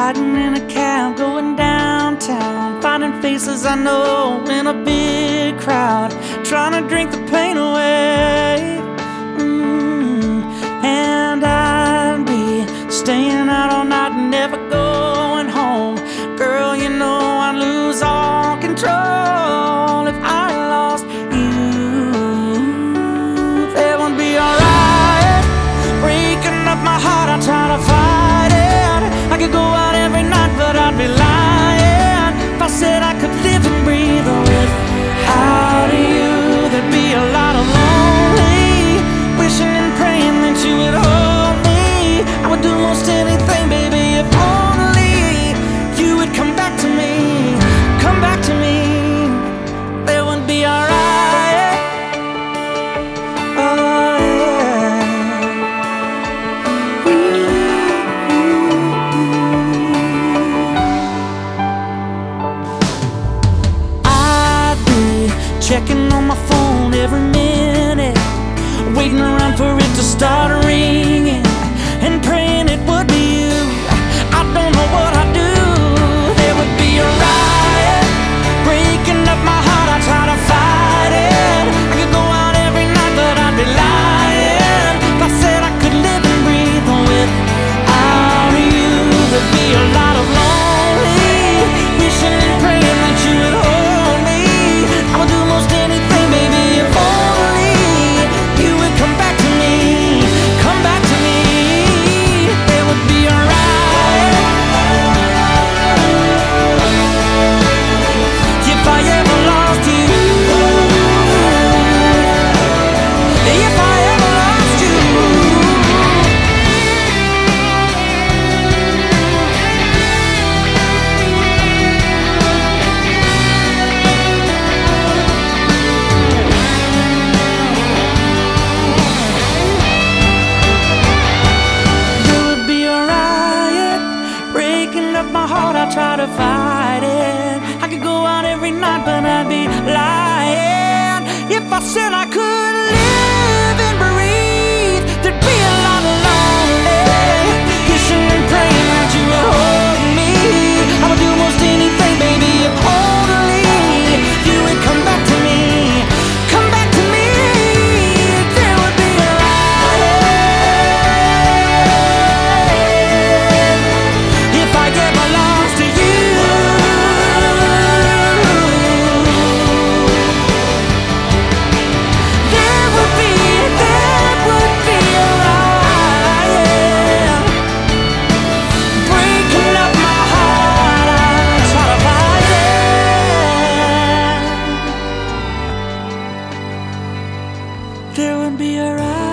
riding in a cab, going downtown, finding faces I know in a big crowd, trying to drink the pain away. And I'd be staying out all night and never going home. Girl, you know I'd lose all control if I lost you. That would be alright. Breaking up my heart, I try to fight it. I could go out every night, but I'd be lying if I said I could live and breathe without you. There'd be a lot of lonely, wishing and praying that you would hold me. I would do most anything, baby, if only you would come back to me, come back to me. That would be alright. Oh yeah. I'd be checking on my phone every minute, waiting around for it to start ringing, and praying it would be you. I don't know what I'd do. There would be a riot, breaking up my heart, I try to fight it. I could go out every night, but I'd be lying if I said I could live and breathe without you. There'd be a lot of lonely, wishing and praying that you would hold me. I would do most anything, baby, if only you would come back to me, come back to me. There would be a riot if I ever lost you. If I ever lost you. There would be a riot, breaking up my heart, I try to fight it. I could go out every night, but I'd be lying if I said I could live and breathe. There'd be a lot of lonely, wishing and praying that you would hold me. I would do most anything, baby, if only you would come back to me, come back to me. There would be a riot if I ever lost to you. There would be a riot, breaking up my heart, I try to fight it. There would be a riot.